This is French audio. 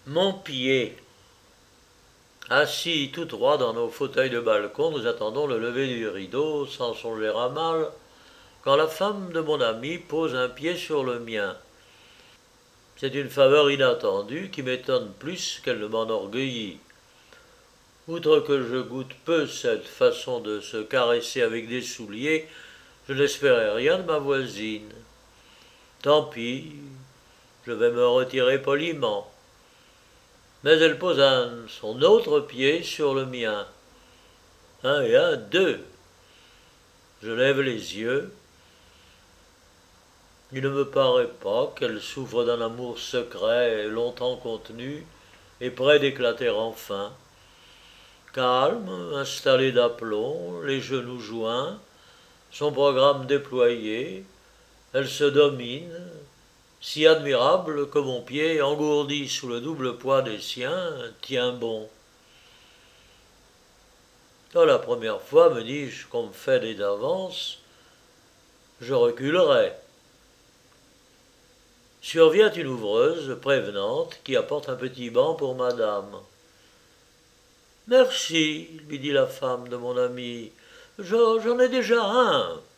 Mon pied. Assis tout droit dans nos fauteuils de balcon, nous attendons le lever du rideau, sans songer à mal, quand la femme de mon ami pose un pied sur le mien. C'est une faveur inattendue qui m'étonne plus qu'elle ne m'enorgueillit. Outre que je goûte peu cette façon de se caresser avec des souliers, je n'espérais rien de ma voisine. Tant pis, je vais me retirer poliment. Mais elle pose son autre pied sur le mien. Un et un, deux. Je lève les yeux. Il ne me paraît pas qu'elle souffre d'un amour secret longtemps contenu et près d'éclater enfin. Calme, installée d'aplomb, les genoux joints, son programme déployé, elle se domine, si admirable que mon pied, engourdi sous le double poids des siens, tient bon. Dans la première fois, me dis-je, qu'on me fait des avances, je reculerai. Survient une ouvreuse prévenante qui apporte un petit banc pour madame. Merci, lui dit la femme de mon ami, j'en ai déjà un.